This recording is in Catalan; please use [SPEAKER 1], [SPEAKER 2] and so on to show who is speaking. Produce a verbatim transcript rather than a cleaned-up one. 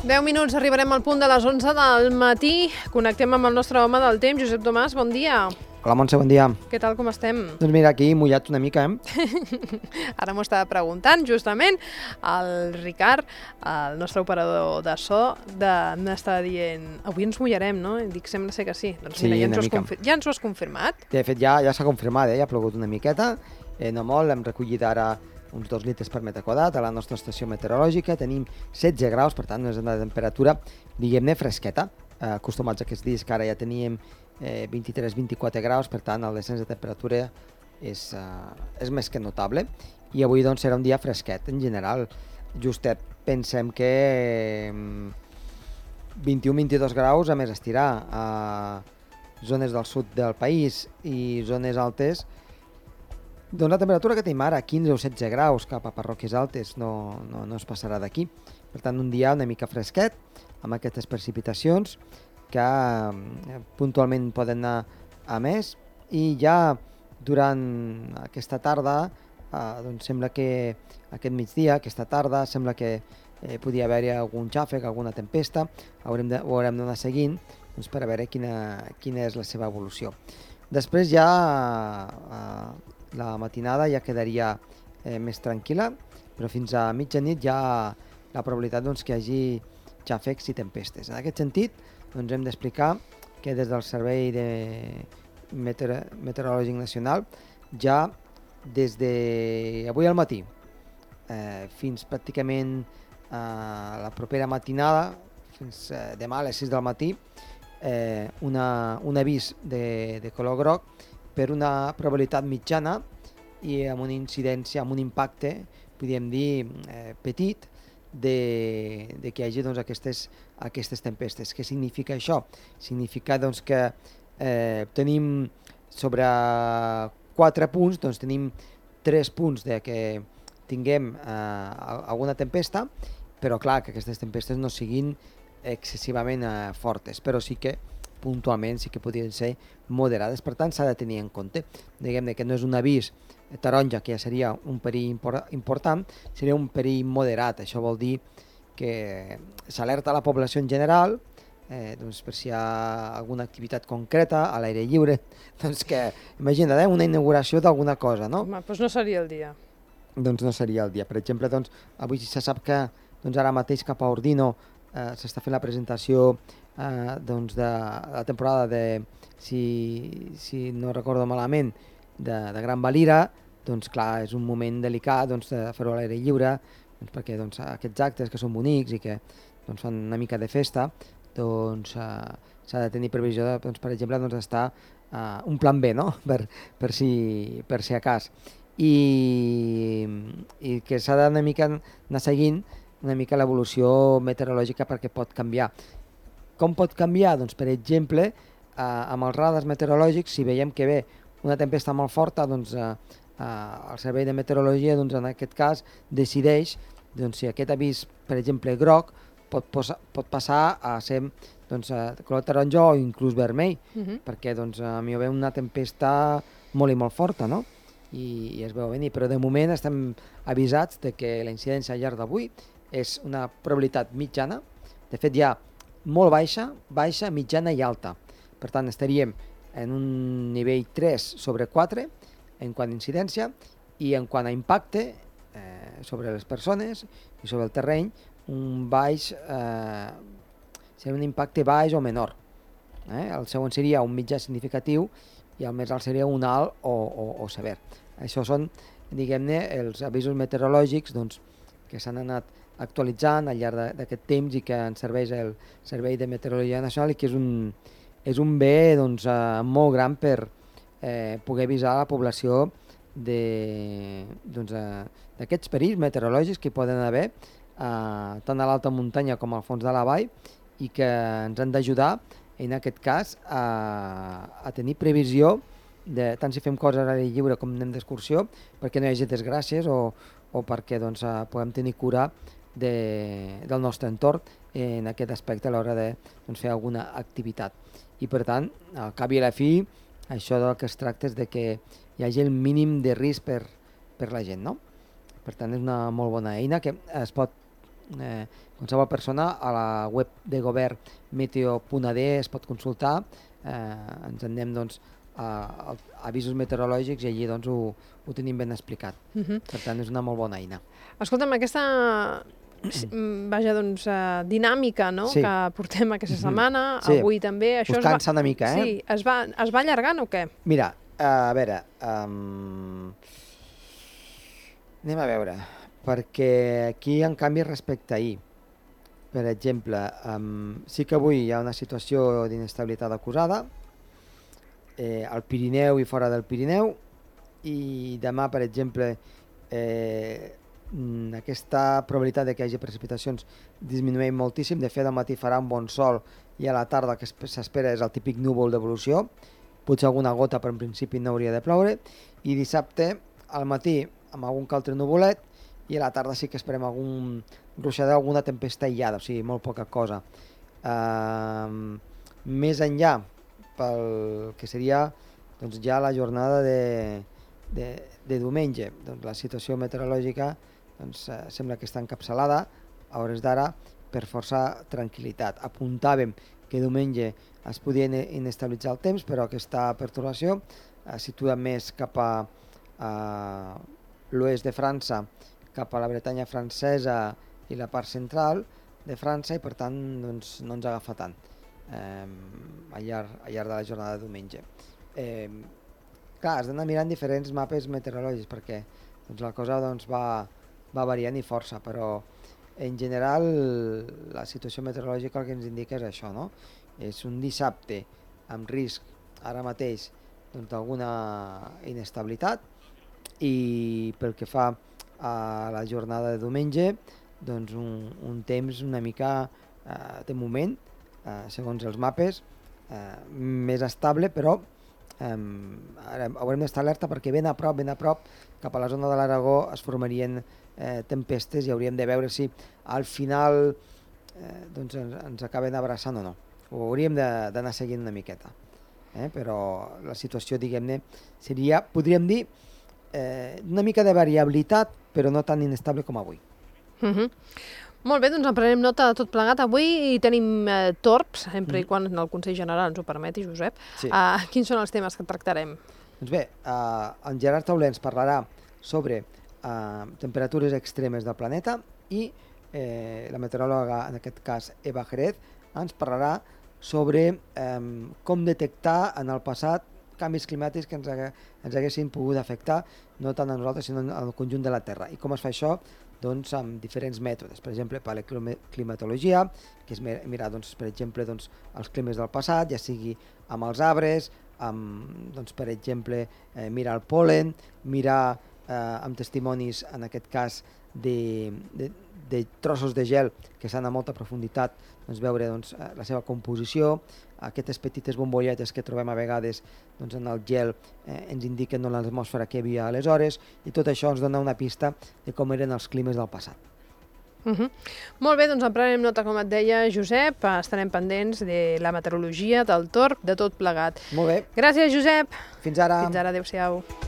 [SPEAKER 1] deu minuts, arribarem al punt de les onze del matí. Connectem amb el nostre home del temps, Josep Tomàs, bon dia.
[SPEAKER 2] Hola, Montse, bon dia.
[SPEAKER 1] Què tal, com estem?
[SPEAKER 2] Doncs mira, aquí mullat una mica, eh?
[SPEAKER 1] Ara m'ho estava preguntant, justament, el Ricard, el nostre operador de so, de... m'estava dient, avui ens mullarem, no? I dic, sembla ser que sí. Doncs
[SPEAKER 2] Sí,
[SPEAKER 1] mira, ja
[SPEAKER 2] una
[SPEAKER 1] ens, ho has
[SPEAKER 2] mica.
[SPEAKER 1] confir... ja ens ho has confirmat.
[SPEAKER 2] De fet, ja ja s'ha confirmat, eh? Ja ha plogut una miqueta, eh, no molt, hem recollit ara uns dos litres per metre quadrat a la nostra estació meteorològica, tenim setze graus, per tant, és una temperatura, diguem-ne, fresqueta, eh, acostumats a aquests dies que ara ja teníem eh, vint-i-tres vint-i-quatre graus, per tant, el descens de temperatura és, eh, és més que notable, i avui doncs serà un dia fresquet, en general, justet pensem que eh, vint-i-un vint-i-dos graus, a més estirar a zones del sud del país i zones altes, doncs la temperatura que tenim ara, quinze o setze graus cap a parròquies altes, no, no, no es passarà d'aquí. Per tant, un dia una mica fresquet, amb aquestes precipitacions, que eh, puntualment poden anar a més, i ja durant aquesta tarda, eh, doncs sembla que aquest migdia, aquesta tarda, sembla que eh, podia haver-hi algun xàfec, alguna tempesta, haurem de, ho haurem d'anar seguint doncs, per a veure quina, quina és la seva evolució. Després ja eh, la matinada ja quedaria eh, més tranquil·la, però fins a mitjanit ja la probabilitat doncs, que hi hagi xàfecs i tempestes. En aquest sentit, doncs, hem d'explicar que des del Servei de Meteor Meteorològic Nacional ja des d'avui al matí eh, fins pràcticament eh, la propera matinada, fins eh, demà a les sis del matí, eh, una, un avís de, de color groc per una probabilitat mitjana i amb una incidència, amb un impacte, podríem dir, eh, petit, de, de que hi hagi doncs, aquestes, aquestes tempestes. Què significa això? Significa doncs, que eh, tenim sobre quatre punts, doncs tenim tres punts de que tinguem eh, alguna tempesta, però clar, que aquestes tempestes no siguin excessivament eh, fortes, però sí que puntualment sí que podrien ser moderades, per tant s'ha de tenir en compte. Diguem que no és un avís taronja, que ja seria un perill import important, seria un perill moderat. Això vol dir que s'alerta a la població en general, eh, doncs per si hi ha alguna activitat concreta a l'aire lliure, doncs que, imagina't, eh, una inauguració d'alguna cosa, no?
[SPEAKER 1] Home, doncs no seria el dia.
[SPEAKER 2] Doncs no seria el dia. Per exemple, doncs, avui se sap que doncs ara mateix cap a Ordino eh, s'està fent la presentació eh, doncs de la temporada de, si, si no recordo malament, de, de Gran Valira, doncs clar, és un moment delicat doncs, de fer-ho a l'aire lliure, doncs, perquè doncs, aquests actes que són bonics i que doncs, fan una mica de festa, doncs eh, s'ha de tenir previsió, de, doncs, per exemple, doncs, estar eh, un plan B, no? per, per, si, per si a cas. I, i que s'ha d'anar una mica anar seguint una mica l'evolució meteorològica perquè pot canviar. Com pot canviar? Doncs, per exemple, eh, amb els radars meteorològics, si veiem que ve una tempesta molt forta, doncs, eh, eh, el Servei de Meteorologia, doncs, en aquest cas, decideix doncs, si aquest avís, per exemple, groc, pot, posa, pot passar a ser doncs, de color taronja o inclús vermell, uh -huh. perquè doncs, a mi ho ve una tempesta molt i molt forta, no? I, i es veu venir, però de moment estem avisats de que la incidència al llarg d'avui és una probabilitat mitjana, de fet ja molt baixa, baixa, mitjana i alta. Per tant, estaríem en un nivell tres sobre quatre en quant a incidència i en quant a impacte eh, sobre les persones i sobre el terreny, un baix, eh, seria un impacte baix o menor. Eh? El segon seria un mitjà significatiu i el més alt seria un alt o, o, o sever. Això són, diguem-ne, els avisos meteorològics doncs, que s'han anat actualitzant al llarg d'aquest temps i que ens serveix el Servei de Meteorologia Nacional i que és un, és un bé doncs, eh, molt gran per eh, poder avisar la població d'aquests doncs, perills meteorològics que hi poden haver eh, tant a l'alta muntanya com al fons de la vall i que ens han d'ajudar en aquest cas a, a tenir previsió de, tant si fem coses a l'aire lliure com anem d'excursió, perquè no hi hagi desgràcies o, o perquè doncs, eh, puguem tenir cura de, del nostre entorn en aquest aspecte a l'hora de doncs, fer alguna activitat. I per tant, al cap i a la fi, això del que es tracta és de que hi hagi el mínim de risc per, per la gent, no? Per tant, és una molt bona eina que es pot eh, qualsevol persona a la web de govern meteo punt a d es pot consultar, eh, ens anem doncs, a, a avisos meteorològics i allí doncs, ho, ho tenim ben explicat. Uh -huh. Per tant, és una molt bona eina.
[SPEAKER 1] Escolta'm, aquesta vaja, doncs, uh, dinàmica, no?,
[SPEAKER 2] sí.
[SPEAKER 1] que portem aquesta setmana,
[SPEAKER 2] sí.
[SPEAKER 1] avui també...
[SPEAKER 2] Això us cansa una mica, eh?
[SPEAKER 1] Sí, es va, es va allargant o què?
[SPEAKER 2] Mira, a veure... Um... Anem a veure, perquè aquí hi ha canvis respecte a ahir. Per exemple, um, sí que avui hi ha una situació d'inestabilitat acusada, eh, al Pirineu i fora del Pirineu, i demà, per exemple, eh, aquesta probabilitat de que hi hagi precipitacions disminueix moltíssim. De fet, al matí farà un bon sol i a la tarda que s'espera és el típic núvol d'evolució, potser alguna gota, però en principi no hauria de ploure, i dissabte al matí amb algun que altre nuvolet, i a la tarda sí que esperem algun ruixador, alguna tempesta aïllada, o sigui, molt poca cosa. Uh, més enllà, pel que seria doncs, ja la jornada de, de, de diumenge, doncs, la situació meteorològica doncs, eh, sembla que està encapçalada a hores d'ara per força tranquil·litat. Apuntàvem que diumenge es podia inestabilitzar el temps, però aquesta pertorbació es situa més cap a, a l'oest de França, cap a la Bretanya francesa i la part central de França, i per tant doncs, no ens agafa tant eh, al, llarg, al llarg de la jornada de diumenge. Eh, clar, has d'anar mirant diferents mapes meteorològics perquè doncs, la cosa doncs, va, va variant i força, però en general la situació meteorològica el que ens indica és això, no? És un dissabte amb risc ara mateix doncs, d'alguna inestabilitat, i pel que fa a la jornada de diumenge doncs un, un temps una mica eh, de moment, eh, segons els mapes, eh, més estable, però eh, ara haurem d'estar alerta perquè ben a prop, ben a prop, cap a la zona de l'Aragó es formarien eh, tempestes i hauríem de veure si al final eh, doncs ens, ens acaben abraçant o no. Ho hauríem d'anar seguint una miqueta, eh? Però la situació, diguem-ne, seria, podríem dir, eh, una mica de variabilitat, però no tan inestable com avui.
[SPEAKER 1] Uh -huh. Molt bé, doncs en prenem nota de tot plegat. Avui tenim eh, torps, sempre mm. i quan el Consell General ens ho permeti, Josep.
[SPEAKER 2] Sí.
[SPEAKER 1] Uh, quins són els temes que tractarem?
[SPEAKER 2] Doncs bé, uh, en Gerard Tauler ens parlarà sobre uh, temperatures extremes del planeta, i eh, la meteoròloga, en aquest cas Eva Jerez, ens parlarà sobre um, com detectar en el passat canvis climàtics que ens, hagué, ens haguessin pogut afectar, no tant a nosaltres sinó al conjunt de la Terra. I com es fa això? Doncs amb diferents mètodes, per exemple paleoclimatologia, que és mirar doncs, per exemple doncs, els climes del passat, ja sigui amb els arbres, amb, doncs, per exemple eh, mirar el pol·len, mirar eh, amb testimonis, en aquest cas de, de, de trossos de gel que estan a molta profunditat, doncs, veure doncs, la seva composició. Aquestes petites bombolletes que trobem a vegades doncs, en el gel eh, ens indiquen doncs, l'atmosfera que hi havia aleshores, i tot això ens dona una pista de com eren els climes del passat.
[SPEAKER 1] Uh -huh. Molt bé, doncs en prenem nota, com et deia, Josep. Estarem pendents de la meteorologia, del torb, de tot plegat.
[SPEAKER 2] Molt bé.
[SPEAKER 1] Gràcies, Josep.
[SPEAKER 2] Fins ara.
[SPEAKER 1] Fins ara, adéu-siau.